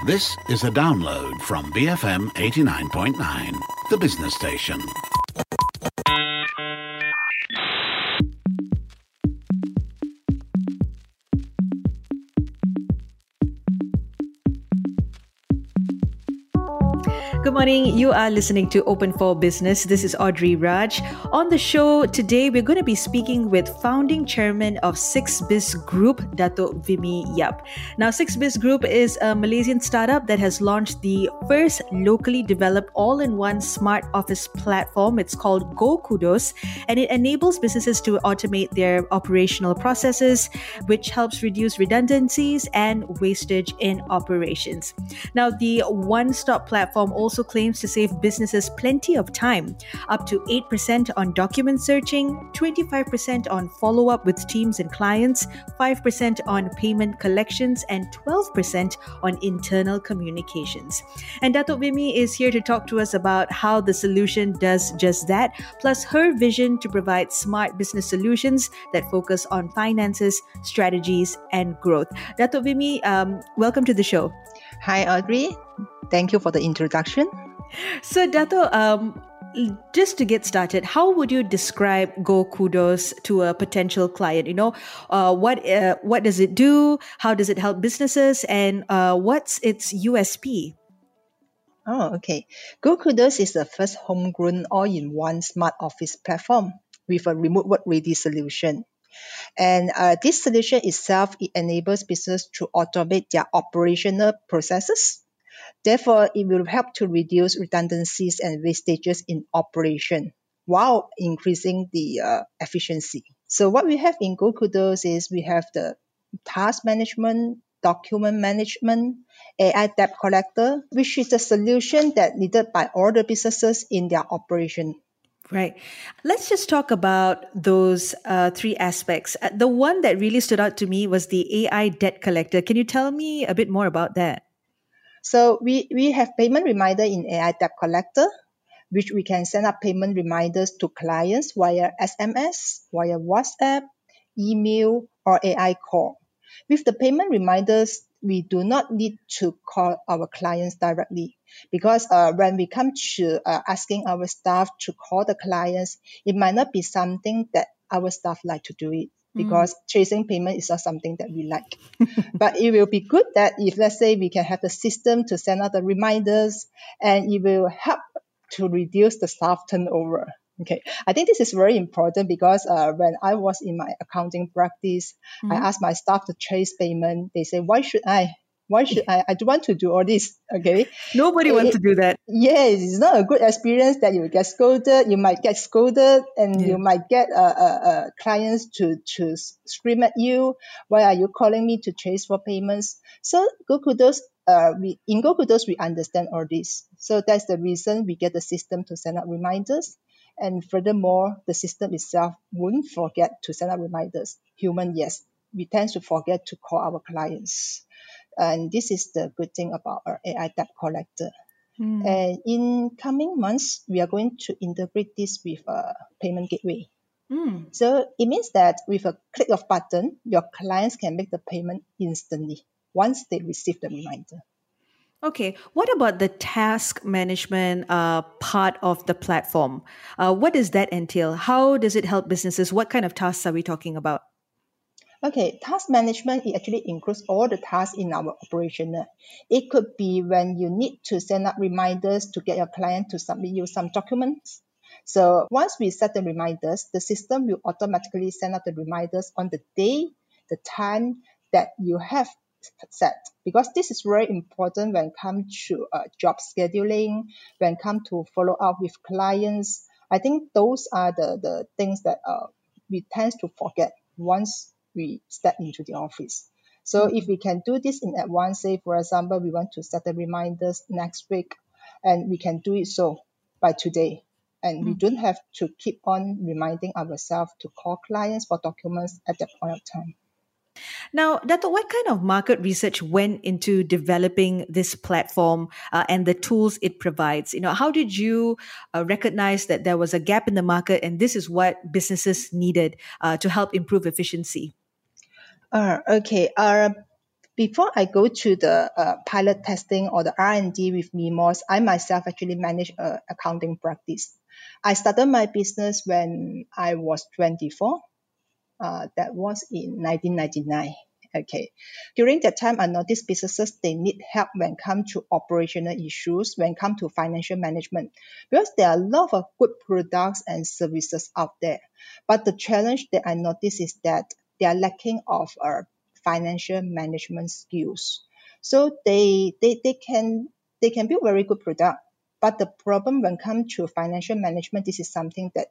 This is a download from BFM 89.9, the business station. Good morning. You are listening to Open for Business. This is Audrey Raj. On the show today, we're going to be speaking with founding chairman of 6Biz Group, Dato' Vimy Yap. Now, 6Biz Group is a Malaysian startup that has launched the first locally developed all-in-one smart office platform. It's called GoKudos, and it enables businesses to automate their operational processes, which helps reduce redundancies and wastage in operations. Now, the one-stop platform also claims to save businesses plenty of time, up to 8% on document searching, 25% on follow-up with teams and clients, 5% on payment collections, and 12% on internal communications. And Dato' Vimy is here to talk to us about how the solution does just that, plus her vision to provide smart business solutions that focus on finances, strategies, and growth. Dato' Vimy, welcome to the show. Hi, Audrey. Thank you for the introduction. So, Dato', just to get started, how would you describe GoKudos to a potential client? What does it do? How does it help businesses? And what's its USP? Oh, okay. GoKudos is the first homegrown all-in-one smart office platform with a remote work-ready solution. And this solution itself, it enables business to automate their operational processes. Therefore, it will help to reduce redundancies and wastages in operation while increasing the efficiency. So what we have in GoKudos is we have the task management, document management, AI debt collector, which is a solution that needed by all the businesses in their operation. Right. Let's just talk about those three aspects. The one that really stood out to me was the AI debt collector. Can you tell me a bit more about that? So we have payment reminder in AI debt collector, which we can send up payment reminders to clients via SMS, via WhatsApp, email, or AI call. With the payment reminders, we do not need to call our clients directly because when we come to asking our staff to call the clients, it might not be something that our staff like to do it because chasing payment is not something that we like. But it will be good that if, let's say, we can have the system to send out the reminders and it will help to reduce the staff turnover. Okay, I think this is very important because when I was in my accounting practice, I asked my staff to chase payment. They say, why should I? I don't want to do all this. Okay. Nobody wants to do that. Yes, it's not a good experience that you will get scolded. You might get scolded and you might get clients to scream at you. Why are you calling me to chase for payments? So GoKudos, in GoKudos, we understand all this. So that's the reason we get the system to send out reminders. And furthermore, the system itself won't forget to send out reminders. Human, yes, we tend to forget to call our clients. And this is the good thing about our AI debt collector. And in coming months, we are going to integrate this with a payment gateway. So it means that with a click of button, your clients can make the payment instantly once they receive the reminder. Okay, what about the task management part of the platform? What does that entail? How does it help businesses? What kind of tasks are we talking about? Okay, task management, it actually includes all the tasks in our operation. It could be when you need to send out reminders to get your client to submit you some documents. So once we set the reminders, the system will automatically send out the reminders on the day, the time that you have set. Because this is very important when it comes to job scheduling, when it comes to follow up with clients. I think those are the things that we tend to forget once we step into the office. So if we can do this in advance, say, for example, we want to set the reminders next week, and we can do it so by today. And we don't have to keep on reminding ourselves to call clients for documents at that point of time. Now, Dato, what kind of market research went into developing this platform and the tools it provides? How did you recognize that there was a gap in the market and this is what businesses needed to help improve efficiency? Okay. Before I go to the pilot testing or the R&D with Mimos, I myself actually manage a accounting practice. I started my business when I was 24. That was in 1999. Okay. During that time, I noticed businesses, they need help when it comes to operational issues, when it comes to financial management, because there are a lot of good products and services out there. But the challenge that I noticed is that they are lacking of financial management skills. So they can build very good product, but the problem when it comes to financial management, this is something that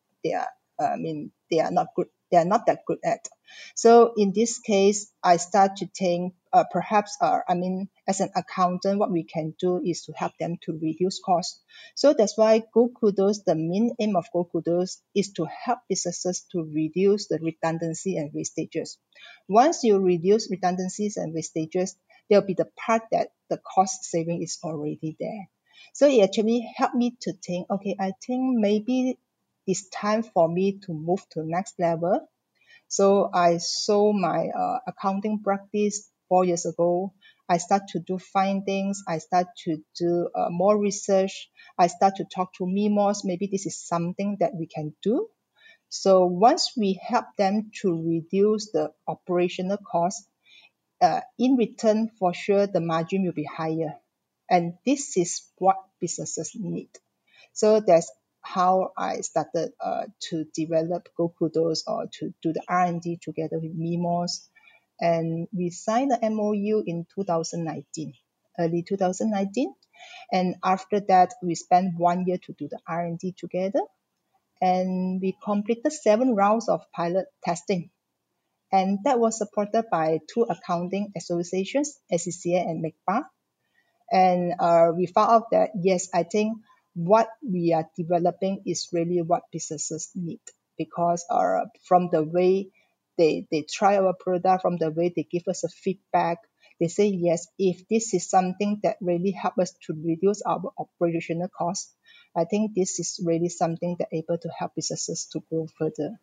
they are not good. They are not that good at. So in this case, I start to think perhaps as an accountant, what we can do is to help them to reduce costs. So that's why Go Kudos, the main aim of Go Kudos is to help businesses to reduce the redundancy and wastages. Once you reduce redundancies and wastages, there'll be the part that the cost saving is already there. So it actually helped me to think, okay, I think maybe it's time for me to move to next level. So I sold my accounting practice 4 years ago. I start to do findings. I start to do more research. I start to talk to Mimos. Maybe this is something that we can do. So once we help them to reduce the operational cost, in return, for sure, the margin will be higher. And this is what businesses need. So that's how I started to develop Go Kudos or to do the R&D together with Mimos. And we signed the MOU in 2019, early 2019. And after that, we spent 1 year to do the R&D together. And we completed 7 rounds of pilot testing. And that was supported by 2 accounting associations, SCCA and MECPA. And we found out that, yes, I think what we are developing is really what businesses need, because from the way they try our product, from the way they give us a feedback, they say, yes, if this is something that really help us to reduce our operational costs, I think this is really something that able to help businesses to grow further.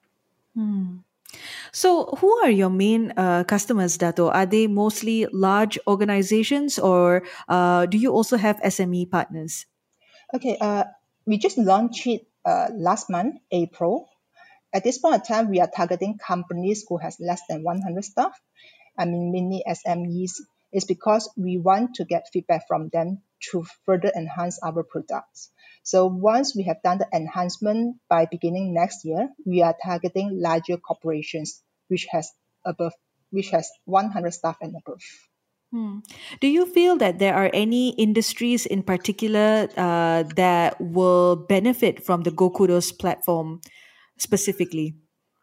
So, who are your main customers, Dato? Are they mostly large organizations, or do you also have SME partners? Okay, we just launched it last month, April. At this point in time, we are targeting companies who has less than 100 staff. Mini SMEs. Is because we want to get feedback from them to further enhance our products. So once we have done the enhancement by beginning next year, we are targeting larger corporations which has 100 staff and above. Do you feel that there are any industries in particular that will benefit from the GoKudos platform specifically?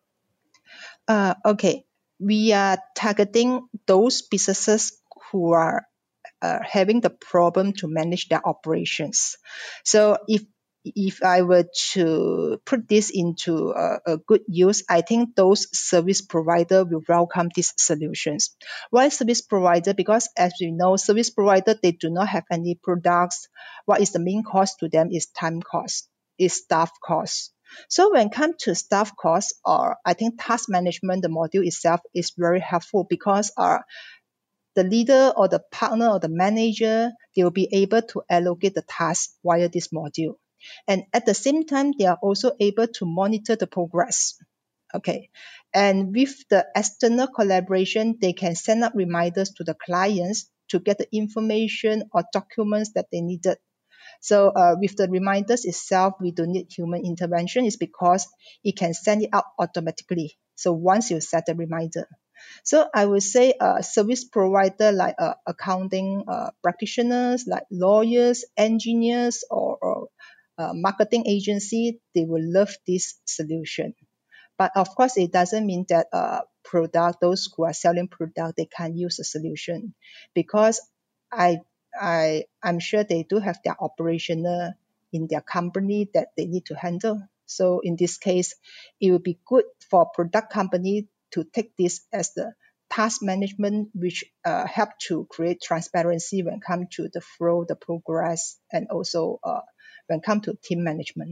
Okay, we are targeting those businesses who are having the problem to manage their operations. So if I were to put this into a good use, I think those service provider will welcome these solutions. Why service provider? Because as we know, service provider, they do not have any products. What is the main cost to them is time cost, is staff cost. So when it comes to staff costs, or I think task management, the module itself is very helpful, because the leader or the partner or the manager, they will be able to allocate the task via this module. And at the same time, they are also able to monitor the progress. Okay. And with the external collaboration, they can send out reminders to the clients to get the information or documents that they needed. So with the reminders itself, we don't need human intervention. It's because it can send it out automatically. So once you set the reminder. So I would say service provider like accounting practitioners, like lawyers, engineers, or marketing agency, they will love this solution. But of course, it doesn't mean that those who are selling product, they can't use the solution, because I I'm sure they do have their operational in their company that they need to handle. So in this case, it would be good for product company to take this as the task management, which help to create transparency when it comes to the flow, the progress, and also when it comes to team management.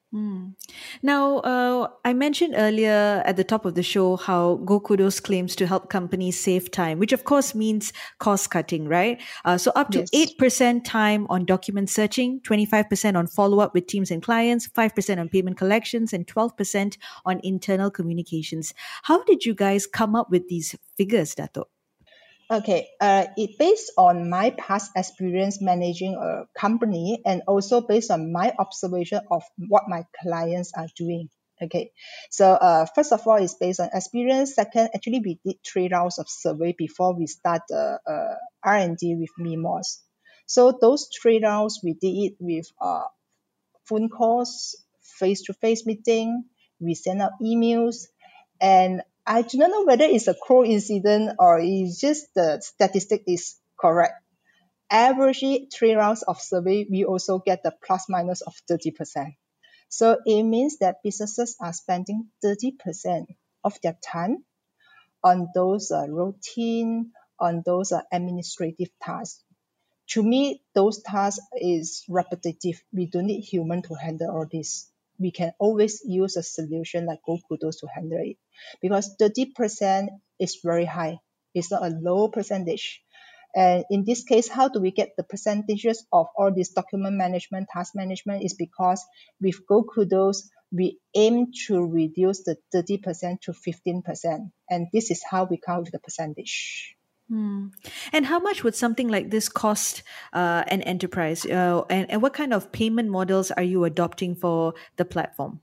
Hmm. Now, I mentioned earlier at the top of the show how GoKudos claims to help companies save time, which of course means cost cutting, right? So up to Yes. 8% time on document searching, 25% on follow up with teams and clients, 5% on payment collections, and 12% on internal communications. How did you guys come up with these figures, Dato? Okay, it based on my past experience managing a company and also based on my observation of what my clients are doing. Okay, so first of all, it's based on experience. Second, actually, we did 3 rounds of survey before we start the R&D with Mimos. So those 3 rounds, we did it with phone calls, face-to-face meeting. We send out emails, and I do not know whether it's a coincidence or it's just the statistic is correct. Every 3 rounds of survey, we also get the plus minus of 30%. So it means that businesses are spending 30% of their time on those routine, on those administrative tasks. To me, those tasks is repetitive. We don't need human to handle all this. We can always use a solution like GoKudos to handle it because 30% is very high. It's not a low percentage. And in this case, how do we get the percentages of all this document management, task management? Is because with GoKudos, we aim to reduce the 30% to 15%. And this is how we come with the percentage. Hmm. And how much would something like this cost an enterprise? And what kind of payment models are you adopting for the platform?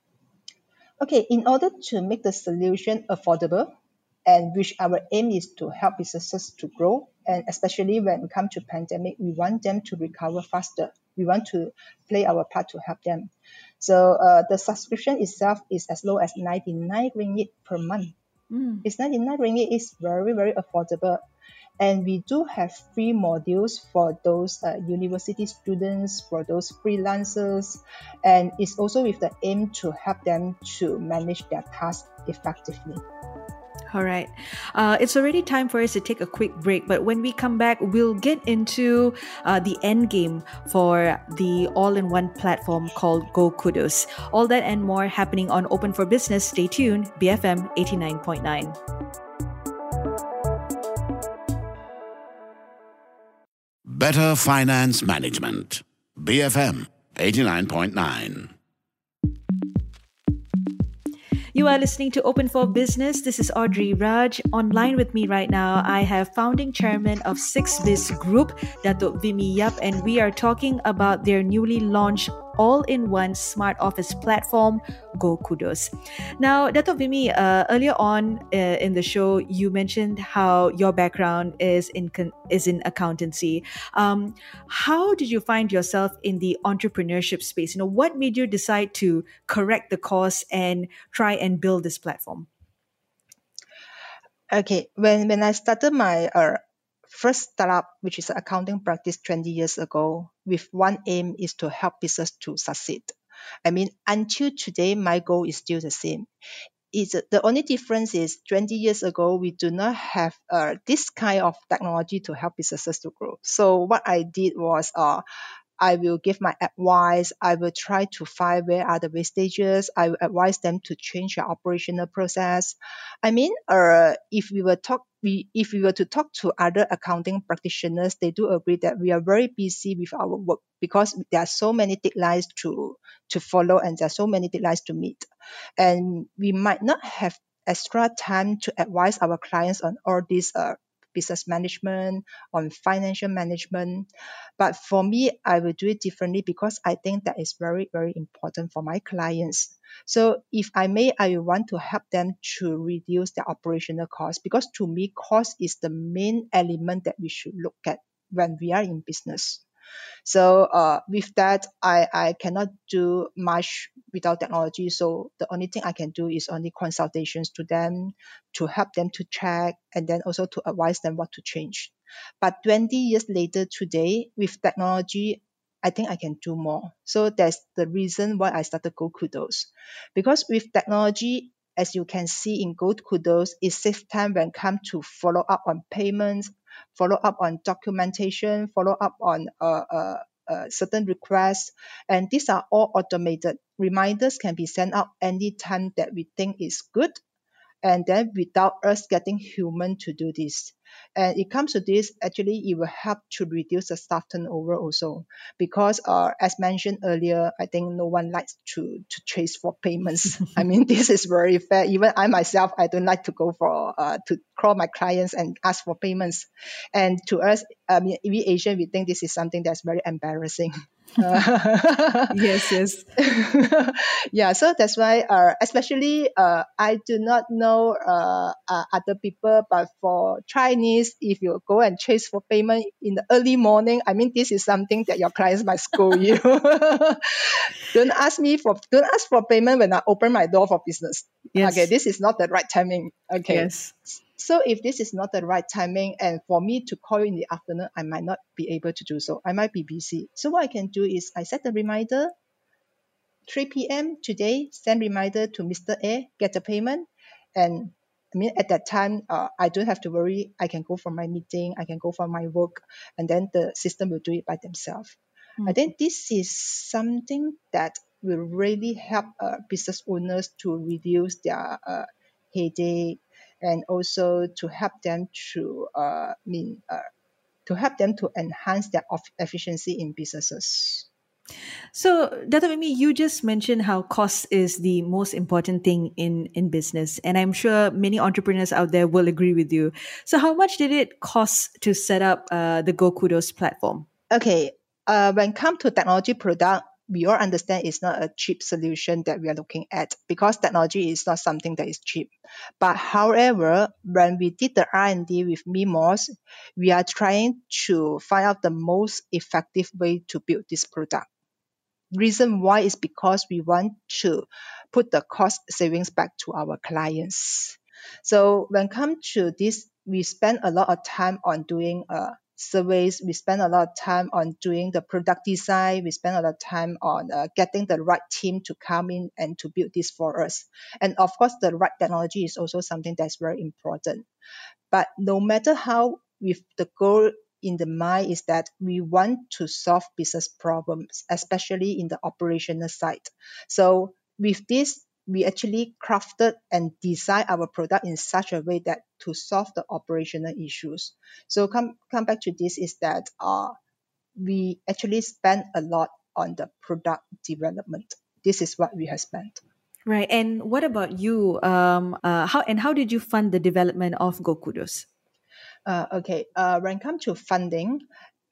Okay, in order to make the solution affordable, and which our aim is to help businesses to grow, and especially when it comes to pandemic, we want them to recover faster. We want to play our part to help them. So the subscription itself is as low as 99 ringgit per month. Mm. It's 99 ringgit is very, very affordable. And we do have free modules for those university students, for those freelancers, and it's also with the aim to help them to manage their tasks effectively. All right. It's already time for us to take a quick break, but when we come back, we'll get into the end game for the all in one platform called Go Kudos. All that and more happening on Open for Business. Stay tuned, BFM 89.9. Better Finance Management. BFM 89.9. You are listening to Open for Business. This is Audrey Raj. Online with me right now, I have founding chairman of 6Biz Group, Dato Vimy Yap, and we are talking about their newly launched all-in-one smart office platform, Go Kudos. Now, Dato Vimy, earlier on in the show, you mentioned how your background is in accountancy. How did you find yourself in the entrepreneurship space? What made you decide to correct the course and try and build this platform? Okay, when I started my first startup, which is an accounting practice 20 years ago, with one aim is to help business to succeed. I mean, until today, my goal is still the same. It's the only difference is 20 years ago we do not have this kind of technology to help businesses to grow. So what I did was I will give my advice. I will try to find where are the wastages. I will advise them to change their operational process. I mean, if we were to talk to other accounting practitioners, they do agree that we are very busy with our work because there are so many deadlines to follow and there are so many deadlines to meet, and we might not have extra time to advise our clients on all these business management, on financial management. But for me, I will do it differently because I think that is very, very important for my clients. So if I may, I want to help them to reduce their operational cost because to me, cost is the main element that we should look at when we are in business. So with that, I cannot do much without technology. So the only thing I can do is only consultations to them to help them to check and then also to advise them what to change. But 20 years later today, with technology, I think I can do more. So that's the reason why I started Go Kudos. Because with technology, as you can see in Go Kudos, it saves time when it comes to follow up on payments, follow up on documentation, follow up on certain requests, and these are all automated. reminders can be sent out anytime that we think is good, and then without us getting human to do this. And it comes to this, actually it will help to reduce the staff turnover also, because as mentioned earlier, I think no one likes to chase for payments. I mean, this is very fair. Even I myself, I don't like to go for to call my clients and ask for payments. And to us, I mean, we Asian, we think this is something that's very embarrassing. Yes, yes. Yeah, so that's why especially I do not know other people, but for Chinese, if you go and chase for payment in the early morning, I mean, this is something that your clients might scold you. Don't ask for payment when I open my door for business. Yes. Okay, this is not the right timing. Okay. Yes. So if this is not the right timing, and for me to call you in the afternoon, I might not be able to do so. I might be busy. So what I can do is I set a reminder, 3 p.m. today, send reminder to Mr. A, get the payment. And I mean, at that time, I don't have to worry. I can go for my meeting, I can go for my work, and then the system will do it by themselves. I think this is something that will really help business owners to reduce their headache, and also to help them to help them to enhance their efficiency in businesses. So, Dato Mimi, you just mentioned how cost is the most important thing in business. And I'm sure many entrepreneurs out there will agree with you. So, how much did it cost to set up the GoKudos platform? Okay, when it comes to technology product, we all understand it's not a cheap solution that we are looking at, because technology is not something that is cheap. But however, when we did the R&D with Mimos, we are trying to find out the most effective way to build this product. Reason why is because we want to put the cost savings back to our clients. So when it comes to this, we spend a lot of time on doing surveys. We spend a lot of time on doing the product design. We spend a lot of time on getting the right team to come in and to build this for us. And of course, the right technology is also something that's very important. But no matter how, with the goal in the mind is that we want to solve business problems, especially in the operational side. So with this, we actually crafted and designed our product in such a way that to solve the operational issues. So come back to this is that we actually spend a lot on the product development. This is what we have spent. Right. And what about you? How did you fund the development of GoKudos? Okay. When it comes to funding,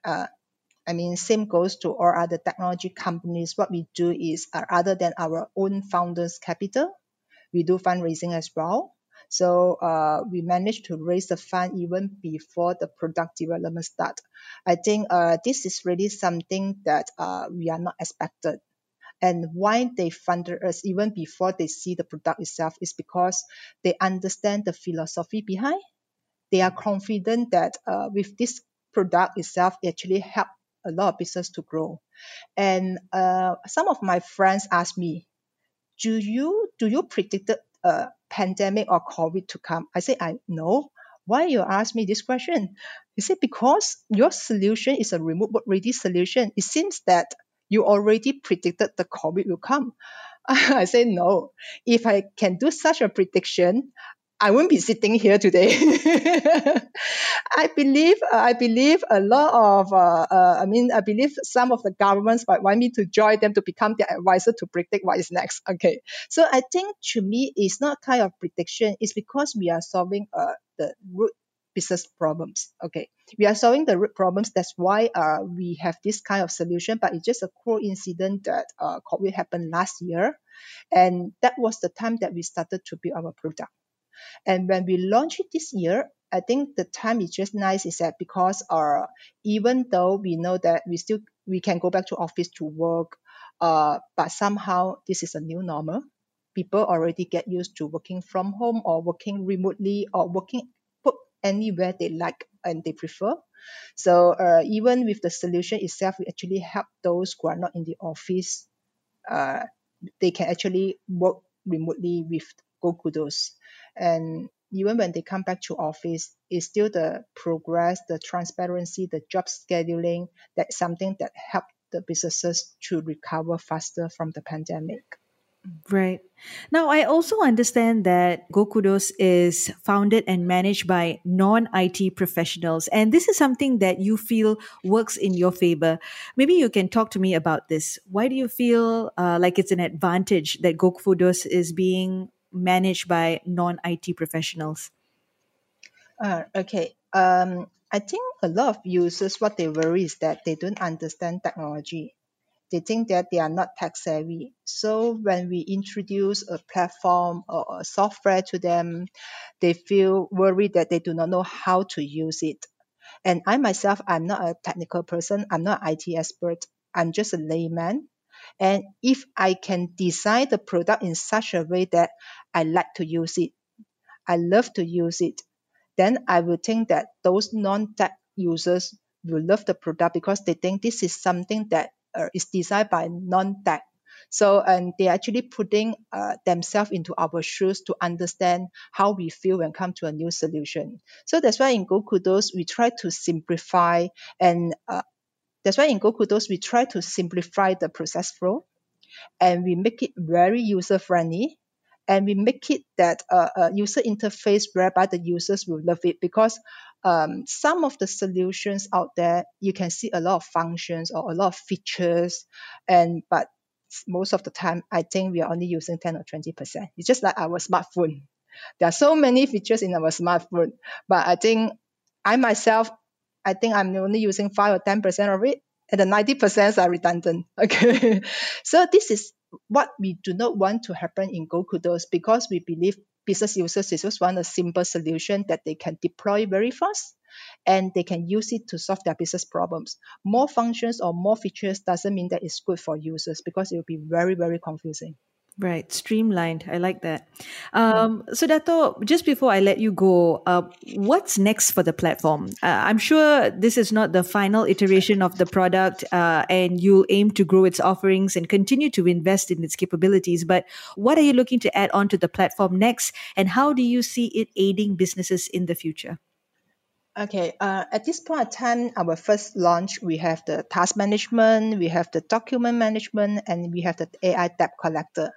I mean, same goes to all other technology companies. What we do is, other than our own founders' capital, we do fundraising as well. So we managed to raise the fund even before the product development start. I think this is really something that we are not expected. And why they funded us even before they see the product itself is because they understand the philosophy behind. They are confident that with this product itself, it actually help a lot of business to grow. And some of my friends ask me, do you predict a pandemic or COVID to come? I say, I know. Why you ask me this question? He said, because your solution is a remote work ready solution. It seems that you already predicted the COVID will come. I say, no. If I can do such a prediction, I won't be sitting here today. I believe a lot of I believe some of the governments might want me to join them to become their advisor to predict what is next. Okay, so I think to me it's not kind of prediction. It's because we are solving the root business problems. Okay, we are solving the root problems. That's why we have this kind of solution. But it's just a coincidence that COVID happened last year, and that was the time that we started to build our product. And when we launch it this year, I think the time is just nice is that because even though we know that we can go back to office to work, but somehow this is a new normal. People already get used to working from home or working remotely or working put anywhere they like and they prefer. So even with the solution itself, we actually help those who are not in the office. Uh, they can actually work remotely with GoKudos. And even when they come back to office, it's still the progress, the transparency, the job scheduling, that's something that helped the businesses to recover faster from the pandemic. Right. Now, I also understand that GoKudos is founded and managed by non IT professionals. And this is something that you feel works in your favor. Maybe you can talk to me about this. Why do you feel like it's an advantage that GoKudos is being managed by non IT professionals? Okay. I think a lot of users, what they worry is that they don't understand technology. They think that they are not tech savvy. So when we introduce a platform or a software to them, they feel worried that they do not know how to use it. And I myself, I'm not a technical person. I'm not an IT expert. I'm just a layman. And if I can design the product in such a way that I like to use it, I love to use it, then I will think that those non-tech users will love the product because they think this is something that is designed by non-tech. So, and they're actually putting themselves into our shoes to understand how we feel when come to a new solution. So that's why in GoKudos, we try to simplify and that's why in GoKudos, we try to simplify the process flow and we make it very user friendly and we make it that a user interface whereby the users will love it because some of the solutions out there you can see a lot of functions or a lot of features and but most of the time I think we are only using 10 or 20%. It's just like our smartphone. There are so many features in our smartphone, but I think I myself, I think I'm only using 5 or 10% of it, and the 90% are redundant. Okay. So this is what we do not want to happen in GoKudos because we believe business users just want a simple solution that they can deploy very fast and they can use it to solve their business problems. More functions or more features doesn't mean that it's good for users because it will be very, very confusing. Right, streamlined. I like that. So, Dato, just before I let you go, what's next for the platform? I'm sure this is not the final iteration of the product, and you'll aim to grow its offerings and continue to invest in its capabilities. But what are you looking to add on to the platform next, and how do you see it aiding businesses in the future? Okay, at this point of time, our first launch, we have the task management, we have the document management, and we have the AI debt collector.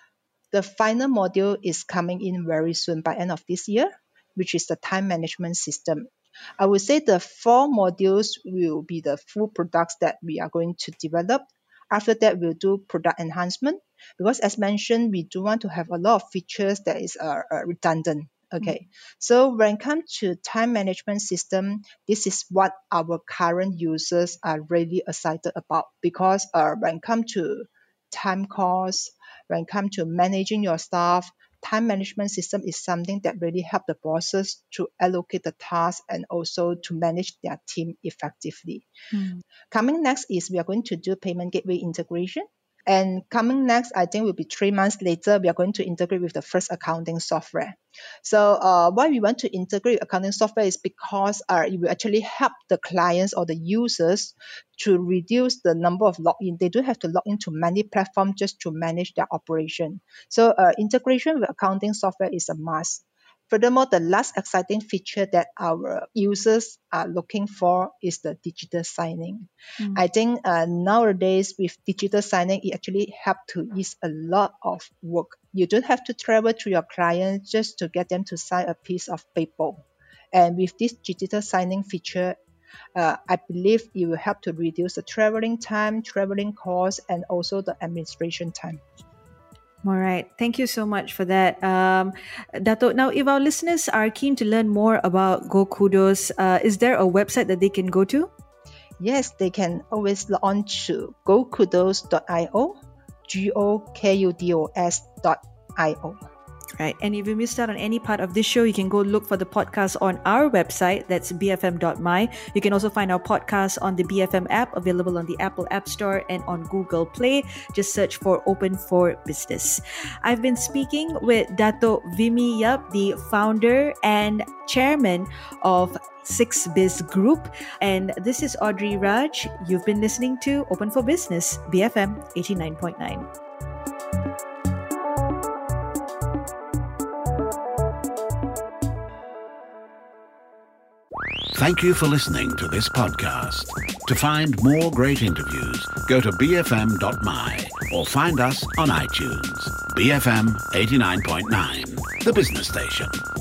The final module is coming in very soon by end of this year, which is the time management system. I would say the 4 modules will be the full products that we are going to develop. After that, we'll do product enhancement because as mentioned, we do want to have a lot of features that is redundant. Okay, so when it comes to time management system, this is what our current users are really excited about because when it comes to time costs, when it comes to managing your staff, time management system is something that really help the bosses to allocate the tasks and also to manage their team effectively. Coming next is we are going to do payment gateway integration. And coming next, I think will be 3 months later, we are going to integrate with the first accounting software. So why we want to integrate accounting software is because it will actually help the clients or the users to reduce the number of login. They don't have to log into many platforms just to manage their operation. So integration with accounting software is a must. Furthermore, the last exciting feature that our users are looking for is the digital signing. I think nowadays with digital signing, it actually helps to ease a lot of work. You don't have to travel to your client just to get them to sign a piece of paper. And with this digital signing feature, I believe it will help to reduce the traveling time, traveling costs, and also the administration time. All right. Thank you so much for that. Dato, now if our listeners are keen to learn more about GoKudos, is there a website that they can go to? Yes, they can always log on to gokudos.io, gokudos.io. Right. And if you missed out on any part of this show, you can go look for the podcast on our website. That's bfm.my. You can also find our podcast on the BFM app, available on the Apple App Store and on Google Play. Just search for Open for Business. I've been speaking with Dato Vimy Yap, the founder and chairman of 6Biz Group. And this is Audrey Raj. You've been listening to Open for Business, BFM 89.9. Thank you for listening to this podcast. To find more great interviews, go to bfm.my or find us on iTunes. BFM 89.9, the business station.